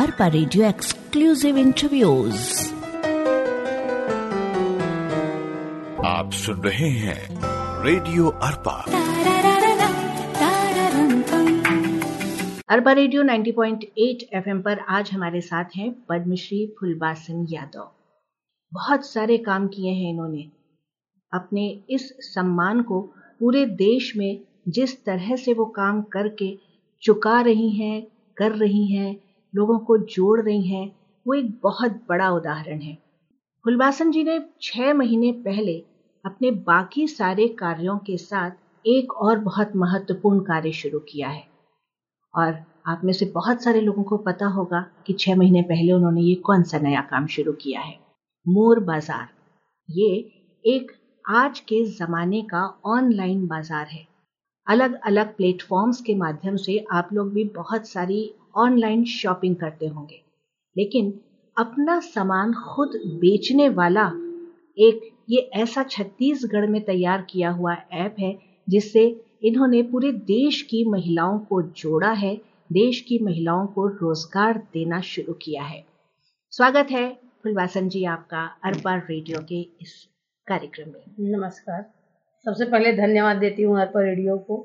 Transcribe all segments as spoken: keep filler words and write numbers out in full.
Arpa radio exclusive interviews. आप सुन रहे हैं रेडियो अरपा अरपा रेडियो नब्बे पॉइंट आठ एफएम पर आज हमारे साथ हैं पद्मश्री फुलबासन यादव। बहुत सारे काम किए हैं इन्होंने। अपने इस सम्मान को पूरे देश में जिस तरह से वो काम करके चुका रही हैं, कर रही हैं, लोगों को जोड़ रही हैं, वो एक बहुत बड़ा उदाहरण है। फुलबासन जी ने छह महीने पहले अपने बाकी सारे कार्यों के साथ एक और बहुत महत्वपूर्ण कार्य शुरू किया है और आप में से बहुत सारे लोगों को पता होगा कि छह महीने पहले उन्होंने ये कौन सा नया काम शुरू किया है। मोर बाजार, ये एक आज के जमाने का ऑनलाइन बाजार है। अलग अलग प्लेटफॉर्म्स के माध्यम से आप लोग भी बहुत सारी ऑनलाइन शॉपिंग करते होंगे, लेकिन अपना सामान खुद बेचने वाला एक ये ऐसा छत्तीसगढ़ में तैयार किया हुआ ऐप है जिससे इन्होंने पूरे देश की महिलाओं को जोड़ा है, देश की महिलाओं को रोजगार देना शुरू किया है। स्वागत है फुलबासन जी आपका अरपा रेडियो के इस कार्यक्रम में। नमस्कार। सबसे पहले धन्यवाद देती हूँ अरपा रेडियो को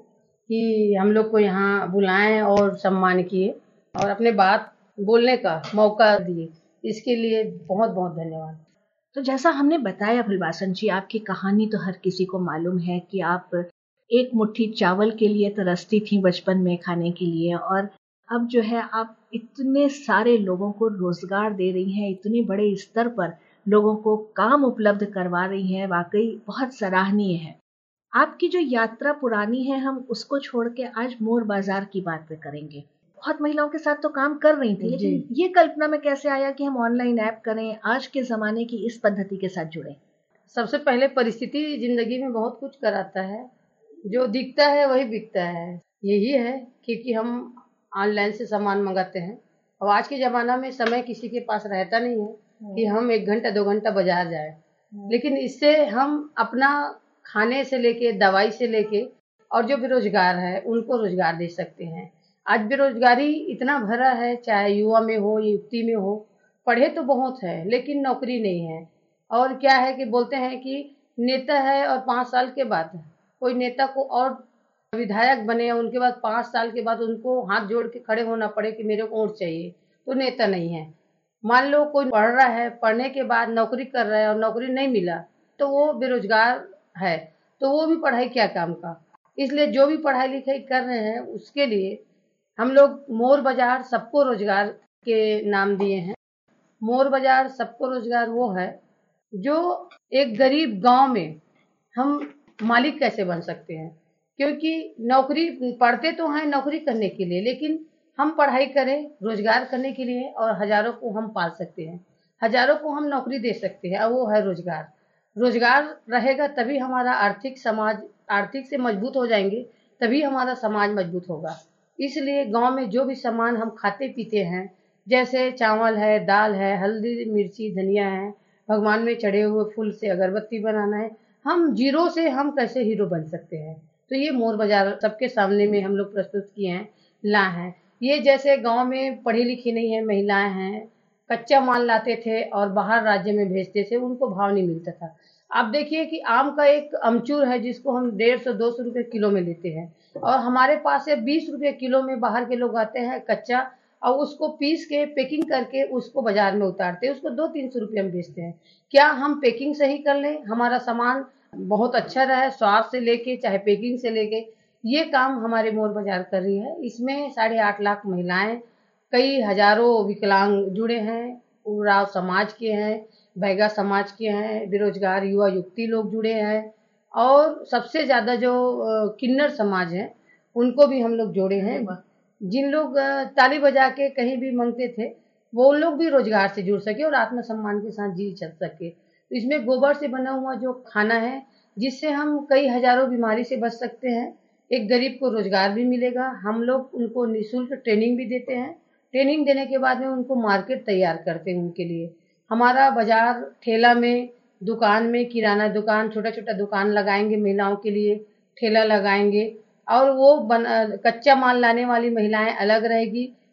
कि हम लोग को यहाँ बुलाएं और सम्मान किए और अपने बात बोलने का मौका दिए, इसके लिए बहुत बहुत धन्यवाद। तो जैसा हमने बताया फुलबासन जी, आपकी कहानी तो हर किसी को मालूम है कि आप एक मुट्ठी चावल के लिए तरसती थी बचपन में खाने के लिए, और अब जो है आप इतने सारे लोगों को रोजगार दे रही हैं, इतने बड़े स्तर पर लोगों को काम उपलब्ध करवा रही हैं। वाकई बहुत सराहनीय है। आपकी जो यात्रा पुरानी है, हम उसको छोड़ के आज मोर बाजार की बात पे करेंगे। बहुत महिलाओं के साथ तो काम कर रही थी, लेकिन ये कल्पना में कैसे आया कि हम ऑनलाइन ऐप करें, आज के जमाने की इस पद्धति के साथ जुड़े? सबसे पहले परिस्थिति जिंदगी में बहुत कुछ कराता है, जो दिखता है वही बिकता है। यही है क्योंकि हम ऑनलाइन से सामान मंगाते हैं। अब आज के ज़माना में समय किसी के पास रहता नहीं है कि हम एक घंटा दो घंटा बाजार जाए, लेकिन इससे हम अपना खाने से लेके दवाई से लेके और जो बेरोजगार है उनको रोजगार दे सकते हैं। आज बेरोजगारी इतना भरा है, चाहे युवा में हो या युवती में हो। पढ़े तो बहुत है लेकिन नौकरी नहीं है। और क्या है कि बोलते हैं कि नेता है और पाँच साल के बाद कोई नेता को और विधायक बने, उनके बाद पाँच साल के बाद उनको हाथ जोड़ के खड़े होना पड़े कि मेरे को वोट चाहिए, तो नेता नहीं है। मान लो कोई पढ़ रहा है, पढ़ने के बाद नौकरी कर रहा है और नौकरी नहीं मिला तो वो बेरोजगार है, तो वो भी पढ़ाई क्या काम का। इसलिए जो भी पढ़ाई लिखाई कर रहे हैं उसके लिए हम लोग मोर बाजार सबको रोजगार के नाम दिए हैं। मोर बाजार सबको रोजगार वो है जो एक गरीब गांव में हम मालिक कैसे बन सकते हैं, क्योंकि नौकरी पढ़ते तो हैं नौकरी करने के लिए, लेकिन हम पढ़ाई करें रोजगार करने के लिए और हजारों को हम पाल सकते हैं, हजारों को हम नौकरी दे सकते हैं, और वो है रोजगार। रोजगार रहेगा तभी हमारा आर्थिक समाज आर्थिक से मजबूत हो जाएंगे, तभी हमारा समाज मजबूत होगा। इसलिए गांव में जो भी सामान हम खाते पीते हैं, जैसे चावल है, दाल है, हल्दी मिर्ची धनिया है, भगवान में चढ़े हुए फूल से अगरबत्ती बनाना है, हम जीरो से हम कैसे हीरो बन सकते हैं, तो ये मोर बाजार सबके सामने में हम लोग प्रस्तुत किए हैं, ला हैं। ये जैसे गांव में पढ़ी लिखी नहीं है महिलाएं हैं, कच्चा माल लाते थे और बाहर राज्य में भेजते थे, उनको भाव नहीं मिलता था। आप देखिए कि आम का एक अमचूर है जिसको हम डेढ़ सौ दो सौ रुपये किलो में लेते हैं, और हमारे पास से बीस रुपये किलो में बाहर के लोग आते हैं कच्चा, और उसको पीस के पैकिंग करके उसको बाजार में उतारते हैं, उसको दो तीन सौ रुपये में बेचते हैं। क्या हम पैकिंग सही कर लें, हमारा सामान बहुत अच्छा रहे, स्वाद से लेके चाहे पैकिंग से लेके, ये काम हमारे मोर बाजार कर रही है। इसमें साढ़े आठ लाख महिलाएं, कई हजारों विकलांग जुड़े हैं, उराव समाज के हैं, बैगा समाज के हैं, बेरोजगार युवा युवती लोग जुड़े हैं, और सबसे ज्यादा जो किन्नर समाज है उनको भी हम लोग जोड़े हैं। जिन लोग ताली बजा के कहीं भी मांगते थे वो लोग भी रोजगार से जुड़ सके और आत्मसम्मान के साथ जी चल सके। तो इसमें गोबर से बना हुआ जो खाना है, जिससे हम कई हजारों बीमारी से बच सकते हैं, एक गरीब को रोजगार भी मिलेगा। हम लोग उनको निःशुल्क ट्रेनिंग भी देते हैं। ट्रेनिंग देने के बाद में उनको मार्केट तैयार करते हैं उनके लिए। हमारा बाजार ठेला में, दुकान में, किराना दुकान, छोटा छोटा दुकान लगाएंगे महिलाओं के लिए, ठेला लगाएंगे, और वो बन, कच्चा माल लाने वाली महिलाएं अलग रहेगी,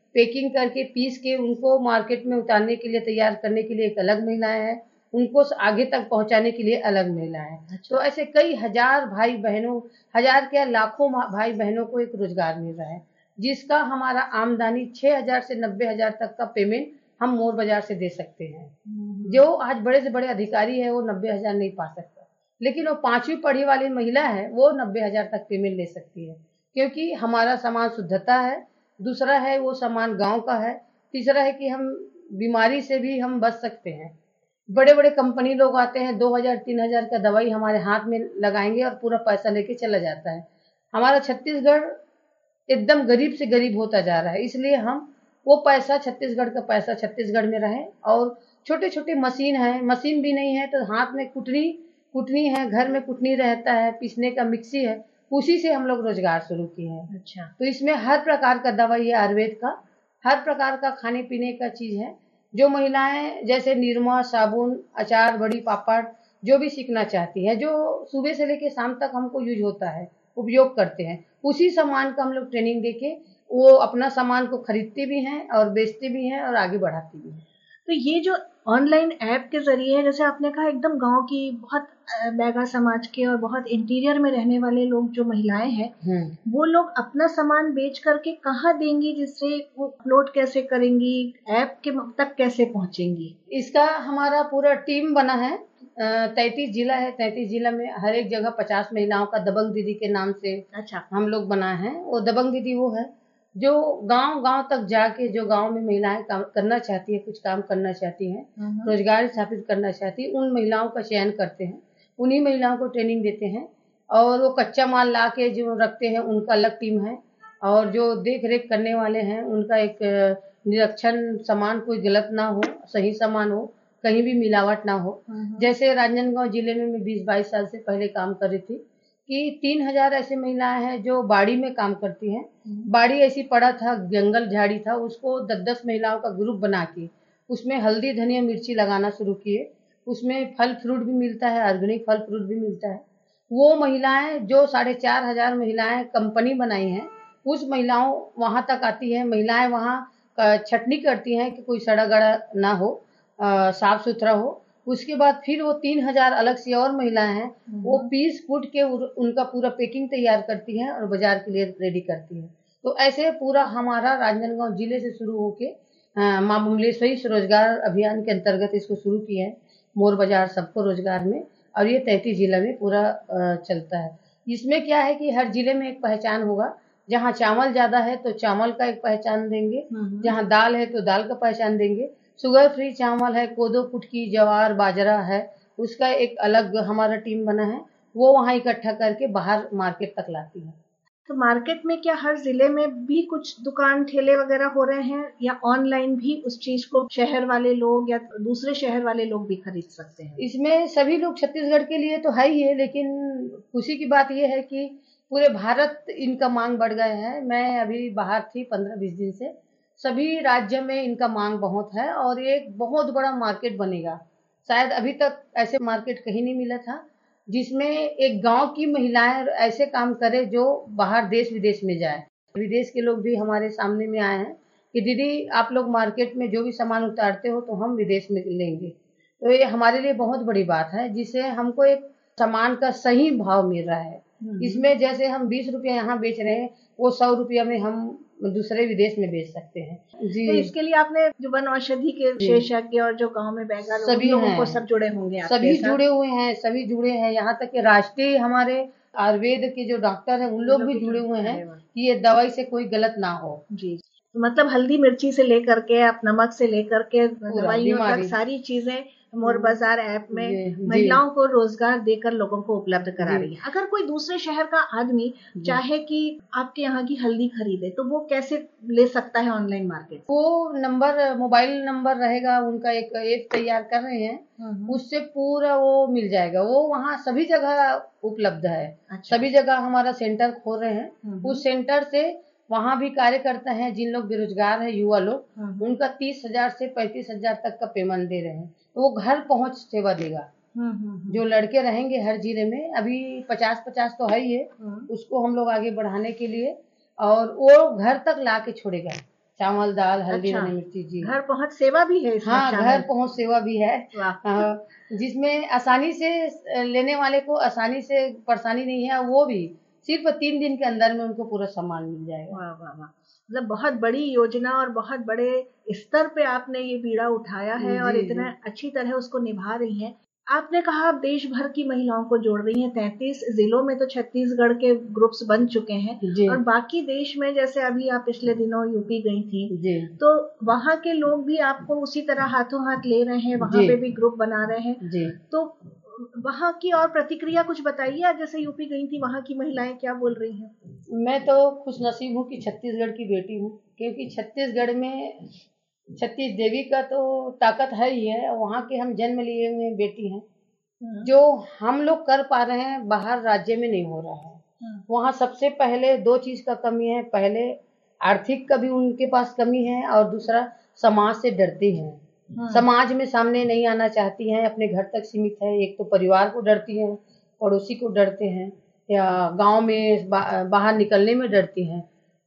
पैकिंग करके पीस के उनको मार्केट में उतारने के लिए, तैयार करने के लिए एक अलग महिलाएं हैं, उनको आगे तक पहुंचाने के लिए अलग महिलाएं हैं। अच्छा। तो ऐसे कई हजार भाई बहनों, हजार क्या लाखों भाई बहनों को एक रोजगार मिल रहा है, जिसका हमारा आमदनी छह हजार से नब्बे हजार तक का पेमेंट हम मोर बाजार से दे सकते हैं। जो आज बड़े से बड़े अधिकारी है वो नब्बे हजार नहीं पा सकता, लेकिन वो पांचवी पढ़ी वाली महिला है वो नब्बे हजार तक पेमेंट ले सकती है, क्योंकि हमारा सामान शुद्धता है, दूसरा है वो सामान गांव का है, तीसरा है कि हम बीमारी से भी हम बच सकते हैं। बड़े बड़े कंपनी लोग आते हैं, दो हजार तीन हजार का दवाई हमारे हाथ में लगाएंगे और पूरा पैसा लेके चला जाता है। हमारा छत्तीसगढ़ एकदम गरीब से गरीब होता जा रहा है, इसलिए हम वो पैसा, छत्तीसगढ़ का पैसा छत्तीसगढ़ में रहे। और छोटे छोटे मशीन है, मशीन भी नहीं है तो हाथ में कुटनी कुटनी है, घर में कुटनी रहता है, पीसने का मिक्सी है, उसी से हम लोग रोजगार शुरू किए हैं। अच्छा। तो इसमें हर प्रकार का दवाई है, आयुर्वेद का हर प्रकार का खाने पीने का चीज है। जो महिलाएं जैसे निरमा, साबुन, अचार, बड़ी, पापड़ जो भी सीखना चाहती है, जो सुबह से लेकर शाम तक हमको यूज होता है, उपयोग करते हैं, उसी सामान का हम लोग ट्रेनिंग देके वो अपना सामान को खरीदते भी हैं और बेचते भी हैं और आगे बढ़ाते भी हैं। तो ये जो ऑनलाइन ऐप के जरिए, जैसे आपने कहा एकदम गांव की बहुत बैगा समाज के और बहुत इंटीरियर में रहने वाले लोग, जो महिलाएं हैं, वो लोग अपना सामान बेच करके कहाँ देंगी, जिससे वो अपलोड कैसे करेंगी, ऐप के तक कैसे पहुंचेंगी? इसका हमारा पूरा टीम बना है। तैतीस जिला है, तैतीस जिला में हर एक जगह पचास महिलाओं का दबंग दीदी के नाम से अच्छा हम लोग बना है। वो दबंग दीदी वो है जो गांव गांव तक जाके, जो गांव में महिलाएं काम करना चाहती है, कुछ काम करना चाहती हैं, रोजगार स्थापित करना चाहती है, उन महिलाओं का चयन करते हैं, उन्हीं महिलाओं को ट्रेनिंग देते हैं और वो कच्चा माल ला के जो रखते हैं उनका अलग टीम है, और जो देख रेख करने वाले हैं उनका एक निरीक्षण, सामान कोई गलत ना हो, सही सामान हो, कहीं भी मिलावट ना हो। जैसे राजनांदगांव जिले में मैं बीस बाईस साल से पहले काम कर रही थी कि तीन हजार ऐसी महिलाएं हैं जो बाड़ी में काम करती हैं। बाड़ी ऐसी पड़ा था, जंगल झाड़ी था, उसको दस दस महिलाओं का ग्रुप बना के उसमें हल्दी, धनिया, मिर्ची लगाना शुरू किए। उसमें फल फ्रूट भी मिलता है, ऑर्गेनिक फल फ्रूट भी मिलता है। वो महिलाएं जो साढ़े चार हजार महिलाएं कंपनी बनाई हैं, उस महिलाओं वहां तक आती है, महिलाएं वहां छटनी करती हैं कि कोई सड़ा गड़ा ना हो, साफ सुथरा हो। उसके बाद फिर वो तीन हजार अलग से और महिलाएं हैं, वो पीस कूट के उनका पूरा पैकिंग तैयार करती हैं और बाजार के लिए रेडी करती हैं। तो ऐसे पूरा हमारा राजनांदगांव जिले से शुरू होके माँ बमलेश्वरी स्वरोजगार अभियान के अंतर्गत इसको शुरू किया है, मोर बाजार सबको रोजगार में, और ये तैतीस जिला में पूरा चलता है। इसमें क्या है कि हर जिले में एक पहचान होगा, जहाँ चावल ज्यादा है तो चावल का एक पहचान देंगे, जहाँ दाल है तो दाल का पहचान देंगे, शुगर फ्री चावल है, कोदो, कुटकी, ज्वार, बाजरा है, उसका एक अलग हमारा टीम बना है, वो वहाँ इकट्ठा करके बाहर मार्केट तक लाती है। तो मार्केट में क्या हर जिले में भी कुछ दुकान ठेले वगैरह हो रहे हैं, या ऑनलाइन भी उस चीज को शहर वाले लोग या दूसरे शहर वाले लोग भी खरीद सकते हैं? इसमें सभी लोग, छत्तीसगढ़ के लिए तो है ही है, लेकिन खुशी की बात यह है कि पूरे भारत इनका मांग बढ़ गया है। मैं अभी बाहर थी पंद्रह बीस दिन से, सभी राज्य में इनका मांग बहुत है और एक बहुत बड़ा मार्केट बनेगा। शायद अभी तक ऐसे मार्केट कहीं नहीं मिला था जिसमें एक गांव की महिलाएं ऐसे काम करे जो बाहर देश विदेश में जाए। विदेश के लोग भी हमारे सामने में आए हैं कि दीदी आप लोग मार्केट में जो भी सामान उतारते हो तो हम विदेश में लेंगे। तो ये हमारे लिए बहुत बड़ी बात है, जिससे हमको एक सामान का सही भाव मिल रहा है। इसमें जैसे हम बीस रुपया यहाँ बेच रहे हैं, वो सौ रुपया में हम दूसरे विदेश में बेच सकते हैं जी। तो इसके लिए आपने जो वन औषधि के विशेषज्ञ और जो गांव में बैगा सभी लोगों को सब जुड़े होंगे, सभी जुड़े हुए हैं, सभी जुड़े हैं, यहाँ तक कि राष्ट्रीय हमारे आयुर्वेद के जो डॉक्टर हैं उन लोग भी जुड़े हुए हैं कि ये दवाई से कोई गलत ना हो जी। मतलब हल्दी मिर्ची से लेकर के आप नमक से लेकर के दवाइयों तक सारी चीजें मोर बाजार ऐप में महिलाओं को रोजगार देकर लोगों को उपलब्ध करा रही है। अगर कोई दूसरे शहर का आदमी चाहे कि आपके यहाँ की हल्दी खरीदे तो वो कैसे ले सकता है ऑनलाइन मार्केट? वो नंबर, मोबाइल नंबर रहेगा उनका, एक ऐप तैयार कर रहे हैं, उससे पूरा वो मिल जाएगा। वो वहाँ सभी जगह उपलब्ध है। अच्छा। सभी जगह हमारा सेंटर खोल रहे हैं, उस सेंटर से वहाँ भी कार्यकर्ता हैं जिन लोग बेरोजगार है, युवा लोग, उनका तीस हजार से पैंतीस हजार तक का पेमेंट दे रहे हैं। तो वो घर पहुंच सेवा देगा। जो लड़के रहेंगे हर जिले में, अभी पचास पचास तो है ही है, उसको हम लोग आगे बढ़ाने के लिए, और वो घर तक ला के छोड़ेगा। चावल दाल हल्दी अच्छा। धनी मिर्ची जी। घर पहुंच सेवा भी है इसमें हाँ, शामिल? घर पहुंच सेवा भी है। वाह। हाँ, जिसमें आसानी से लेने वाले को आसानी से परेशानी नहीं है, वो भी सिर्फ तीन दिन के अंदर में उनको पूरा सामान मिल जाएगा। वाह वाह वाह, मतलब बहुत बड़ी योजना और बहुत बड़े स्तर पे आपने ये बीड़ा उठाया है और जी, इतना जी। अच्छी तरह उसको निभा रही हैं। आपने कहा आप देश भर की महिलाओं को जोड़ रही हैं, तैंतीस जिलों में तो छत्तीसगढ़ के ग्रुप्स बन चुके हैं जी। और बाकी देश में, जैसे अभी आप पिछले दिनों यूपी गई थी, जी। तो वहाँ के लोग भी आपको उसी तरह हाथों हाथ ले रहे हैं, वहाँ जी। पे भी ग्रुप बना रहे हैं। जी। तो वहाँ की और प्रतिक्रिया कुछ बताइए, आज जैसे यूपी गई थी वहाँ की महिलाएं क्या बोल रही हैं? मैं तो खुश नसीब हूँ कि छत्तीसगढ़ की बेटी हूँ, क्योंकि छत्तीसगढ़ में छत्तीस देवी का तो ताकत है ही है। वहाँ के हम जन्म लिए हुए बेटी हैं, जो हम लोग कर पा रहे हैं बाहर राज्य में नहीं हो रहा है। वहाँ सबसे पहले दो चीज का कमी है, पहले आर्थिक का भी उनके पास कमी है और दूसरा समाज से डरती हैं। समाज में सामने नहीं आना चाहती हैं, अपने घर तक सीमित है। एक तो परिवार को डरती हैं, पड़ोसी को डरते हैं, या गांव में बा, बाहर निकलने में डरती हैं।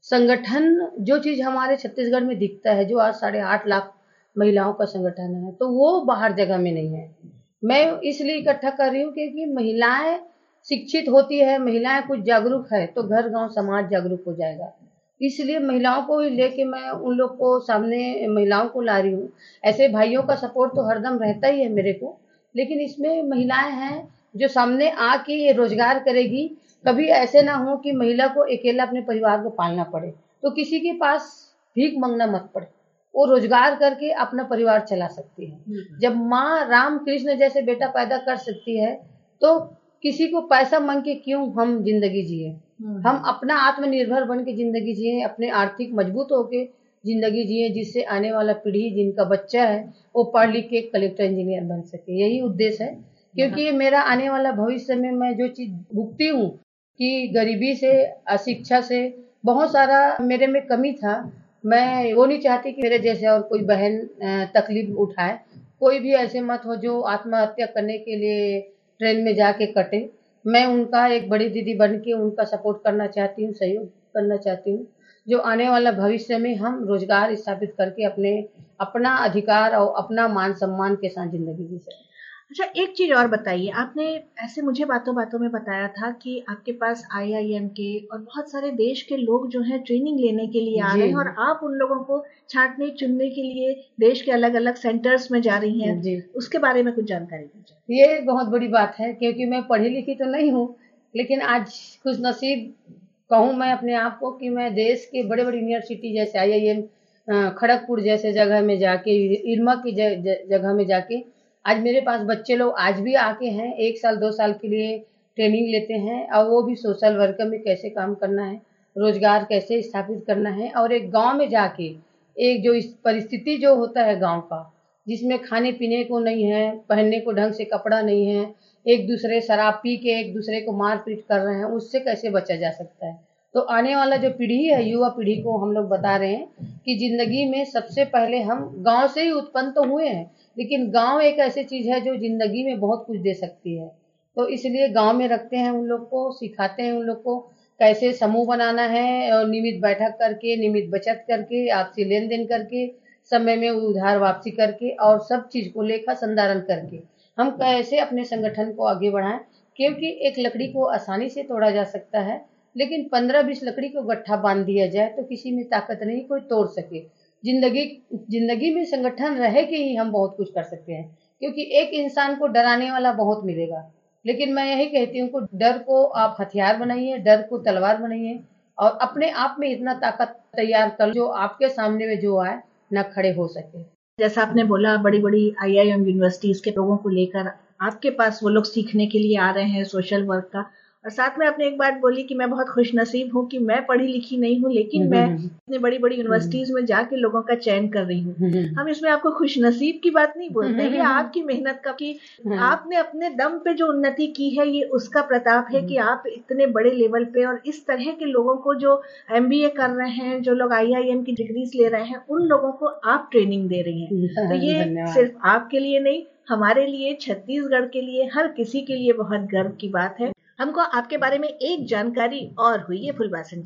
संगठन जो चीज हमारे छत्तीसगढ़ में दिखता है, जो आज साढ़े आठ लाख महिलाओं का संगठन है, तो वो बाहर जगह में नहीं है। मैं इसलिए इकट्ठा कर रही हूँ क्योंकि महिलाएं शिक्षित होती है, महिलाएं कुछ जागरूक है, तो घर गांव समाज जागरूक हो जाएगा। इसलिए महिलाओं को ही लेके मैं उन लोग को सामने महिलाओं को ला रही हूँ। ऐसे भाइयों का सपोर्ट तो हरदम रहता ही है मेरे को, लेकिन इसमें महिलाएं हैं जो सामने आके ये रोजगार करेगी। कभी ऐसे ना हो कि महिला को अकेला अपने परिवार को पालना पड़े, तो किसी के पास भीख मांगना मत पड़े, वो रोजगार करके अपना परिवार चला सकती है। जब माँ राम कृष्ण जैसे बेटा पैदा कर सकती है, तो किसी को पैसा मांग के क्यों हम जिंदगी जिए। हम अपना आत्मनिर्भर बन के जिंदगी जिए, अपने आर्थिक मजबूत होके जिंदगी जिए, जिससे आने वाला पीढ़ी जिनका बच्चा है वो पढ़ लिख के कलेक्टर इंजीनियर बन सके। यही उद्देश्य है, क्योंकि ये मेरा आने वाला भविष्य में मैं जो चीज भुगती हूँ कि गरीबी से, अशिक्षा से बहुत सारा मेरे में कमी था, मैं वो नहीं चाहती कि मेरे जैसे और कोई बहन तकलीफ उठाए। कोई भी ऐसे मत हो जो आत्महत्या करने के लिए ट्रेन में जाके कटे। मैं उनका एक बड़ी दीदी बन के उनका सपोर्ट करना चाहती हूँ, सहयोग करना चाहती हूँ, जो आने वाला भविष्य में हम रोजगार स्थापित करके अपने अपना अधिकार और अपना मान सम्मान के साथ जिंदगी जी सकें। अच्छा, एक चीज और बताइए, आपने ऐसे मुझे बातों बातों में बताया था कि आपके पास आई आई एम के और बहुत सारे देश के लोग जो हैं ट्रेनिंग लेने के लिए आ रहे हैं और आप उन लोगों को छांटने चुनने के लिए देश के अलग अलग सेंटर्स में जा रही हैं जी। उसके बारे में कुछ जानकारी दीजिए। ये बहुत बड़ी बात है, क्योंकि मैं पढ़ी लिखी तो नहीं हूँ, लेकिन आज खुश नसीब कहूँ मैं अपने आप को कि मैं देश के बड़े बड़े यूनिवर्सिटी जैसे आई आई एम खड़गपुर जैसे जगह में जाके, इरमा की जगह में जाके आज मेरे पास बच्चे लोग आज भी आके हैं, एक साल दो साल के लिए ट्रेनिंग लेते हैं, और वो भी सोशल वर्क में कैसे काम करना है, रोजगार कैसे स्थापित करना है, और एक गांव में जाके एक जो इस परिस्थिति जो होता है गांव का, जिसमें खाने पीने को नहीं है, पहनने को ढंग से कपड़ा नहीं है, एक दूसरे शराब पी के एक दूसरे को मार पीट कर रहे हैं, उससे कैसे बचा जा सकता है। तो आने वाला जो पीढ़ी है, युवा पीढ़ी को हम लोग बता रहे हैं कि जिंदगी में सबसे पहले हम गांव से ही उत्पन्न तो हुए हैं, लेकिन गांव एक ऐसी चीज है जो जिंदगी में बहुत कुछ दे सकती है। तो इसलिए गांव में रखते हैं, उन लोग को सिखाते हैं, उन लोग को कैसे समूह बनाना है, और नियमित बैठक करके, नियमित बचत करके, आपसी लेन देन करके, समय में उधार वापसी करके, और सब चीज को लेखा संधारण करके हम कैसे अपने संगठन को आगे बढ़ाएं। क्योंकि एक लकड़ी को आसानी से तोड़ा जा सकता है, लेकिन पंद्रह बीस लकड़ी को गट्ठा बांध दिया जाए तो किसी में ताकत नहीं कोई तोड़ सके। जिंदगी जिंदगी में संगठन रहे कि ही हम बहुत कुछ कर सकते हैं, क्योंकि एक इंसान को डराने वाला बहुत मिलेगा, लेकिन मैं यही कहती हूँ कि डर को आप हथियार बनाइए, डर को तलवार बनाइए, और अपने आप में इतना ताकत तैयार कर जो आपके सामने में जो आए न खड़े हो सके। जैसा आपने बोला, बड़ी बड़ी आई आई एम यूनिवर्सिटीज के लोगों को लेकर आपके पास वो लोग सीखने के लिए आ रहे हैं सोशल वर्क का, और साथ में आपने एक बात बोली कि मैं बहुत खुशनसीब हूँ कि मैं पढ़ी लिखी नहीं हूँ, लेकिन मैं इतने बड़ी बड़ी यूनिवर्सिटीज में जाके लोगों का चयन कर रही हूँ। हम इसमें आपको खुशनसीब की बात नहीं बोलते, ये आपकी मेहनत का, कि आपने अपने दम पे जो उन्नति की है, ये उसका प्रताप है कि आप इतने बड़े लेवल पे और इस तरह के लोगों को जो एम बी ए कर रहे हैं, जो लोग आई आई एम की डिग्रीज ले रहे हैं, उन लोगों को आप ट्रेनिंग दे रही हैं। तो ये सिर्फ आपके लिए नहीं, हमारे लिए, छत्तीसगढ़ के लिए, हर किसी के लिए बहुत गर्व की बात है। हमको आपके बारे में एक जानकारी और हुई है फुलबासन जी,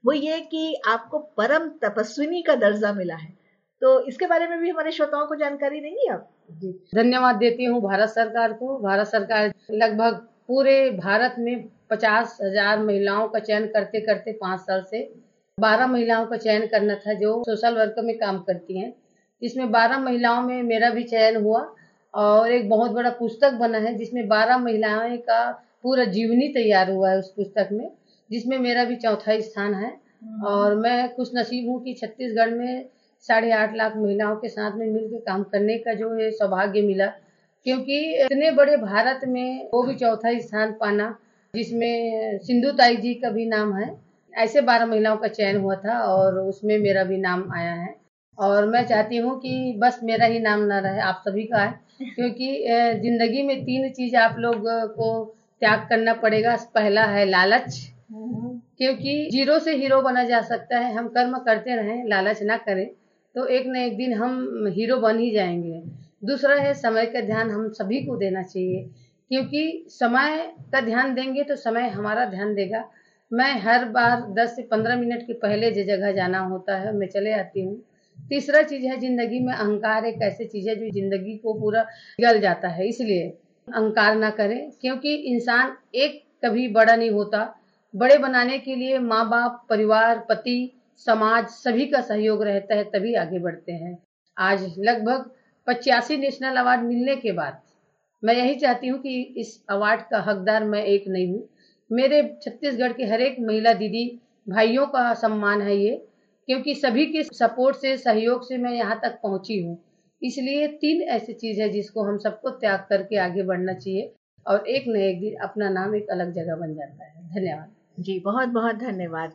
वो ये कि आपको परम तपस्विनी का दर्जा मिला है। तो इसके बारे में भी हमारे श्रोताओं को जानकारी देंगी आप? जी, धन्यवाद देती हूँ भारत सरकार को। भारत सरकार लगभग पूरे भारत में पचास हजार महिलाओं का चयन करते करते पाँच साल से बारह महिलाओं का चयन करना था जो सोशल वर्क में काम करती हैं। इसमें बारह महिलाओं में मेरा भी चयन हुआ और एक बहुत बड़ा पुस्तक बना है जिसमें बारह महिलाओं का पूरा जीवनी तैयार हुआ है उस पुस्तक में, जिसमें मेरा भी चौथा स्थान है। और मैं खुश नसीब हूँ कि छत्तीसगढ़ में साढ़े आठ लाख महिलाओं के साथ में मिलकर काम करने का जो है सौभाग्य मिला, क्योंकि इतने बड़े भारत में वो भी चौथा स्थान पाना, जिसमें सिंधु ताई जी का भी नाम है। ऐसे बारह महिलाओं का चयन हुआ था और उसमें मेरा भी नाम आया है। और मैं चाहती हूँ कि बस मेरा ही नाम ना रहे, आप सभी का है, क्योंकि जिंदगी में तीन चीज आप लोग को त्याग करना पड़ेगा। पहला है लालच, क्योंकि जीरो से हीरो बना जा सकता है। हम कर्म करते रहें, लालच ना करें तो एक न एक दिन हम हीरो बन ही जाएंगे। दूसरा है समय का ध्यान हम सभी को देना चाहिए, क्योंकि समय का ध्यान देंगे तो समय हमारा ध्यान देगा। मैं हर बार दस से पंद्रह मिनट के पहले जो जगह जाना होता है मैं चले आती हूँ। तीसरा चीज है जिंदगी में अहंकार एक ऐसी चीज है जो जिंदगी को पूरा गल जाता है, इसलिए अहंकार ना करें, क्योंकि इंसान एक कभी बड़ा नहीं होता। बड़े बनाने के लिए माँ बाप, परिवार, पति, समाज सभी का सहयोग रहता है, तभी आगे बढ़ते हैं। आज लगभग पचासी नेशनल अवार्ड मिलने के बाद मैं यही चाहती हूँ कि इस अवार्ड का हकदार मैं एक नहीं हूँ, मेरे छत्तीसगढ़ के हर एक महिला दीदी भाइयों का सम्मान है ये, क्योंकि सभी के सपोर्ट से, सहयोग से मैं यहाँ तक पहुँची हूँ। इसलिए तीन ऐसी चीज है जिसको हम सबको त्याग करके आगे बढ़ना चाहिए और एक न एक दिन अपना नाम एक अलग जगह बन जाता है। धन्यवाद जी, बहुत बहुत धन्यवाद।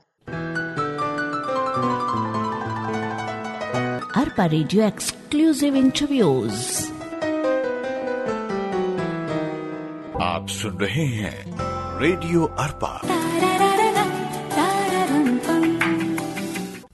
Arpa radio exclusive interviews. आप सुन रहे हैं रेडियो अरपा।